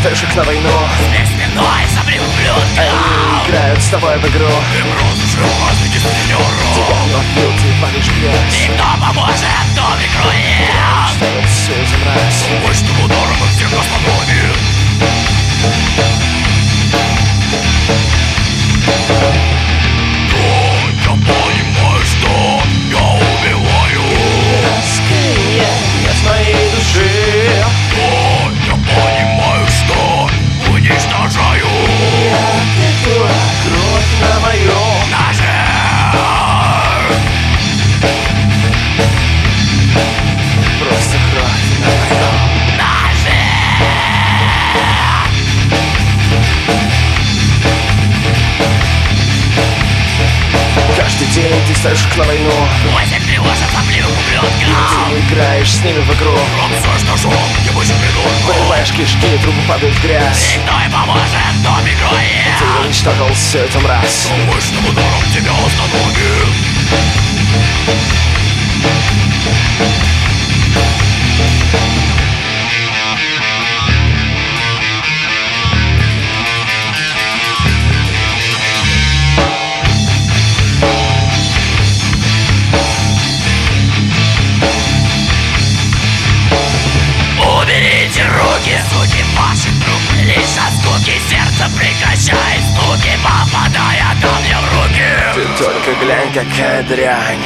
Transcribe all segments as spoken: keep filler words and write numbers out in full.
старших на войну. Смех спиной сопли ублюдка. Они играют с тобой в игру. Ты разрушил праздники сутенеру. Тебя напьют и палишь грязь. И кто поможет, кто прикроет? Ставят все за мразь. Мощным ударом их всех остановит. Я понимаю, что я убиваю. Раскаяние нет моей души. Я понимаю, что уничтожаю. Я этого кровь на моем Ноже. просто кровь на моем Ноже. Каждый день ты ставишь их на войну. Восемь тревожит сопливых ублюдков. Ты играешь с ними в игру. Все, что шум, не больше придурку. Вырываешь кишки, трубы падают в грязь. И кто и поможет, кто прикроет? Ты уничтожил всю эту мразь. Мощным ударом тебя остановит. Уберите руки, суки, ваши трупы. Лишь от скуки сердце прекращает стуки, попадая ко мне в руки. Ты только глянь, какая дрянь.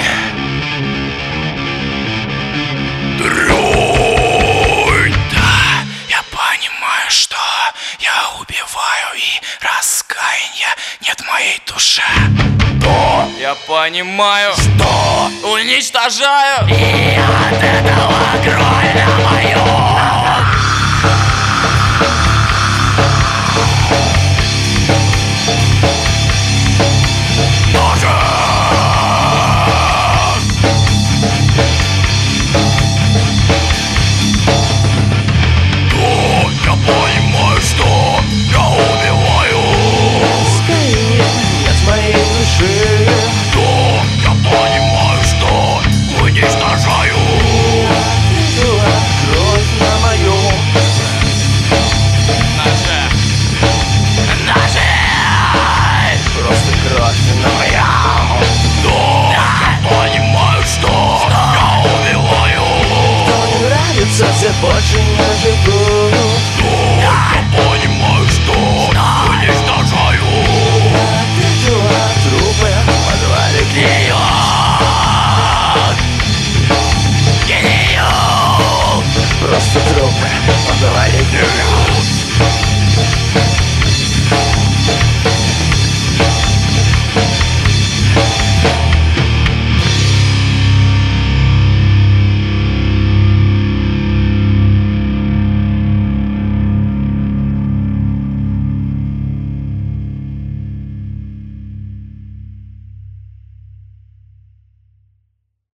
Дрянь. Да, я понимаю, что я убиваю, и раскаяния нет в моей душе. Да, я понимаю, что уничтожаю, и от этого кровь на моем. Я больше не живу. Я понимаю, что уничтожаю. Видела трупы в подвале гниют. Гниют. Просто трупы в подвале гниют.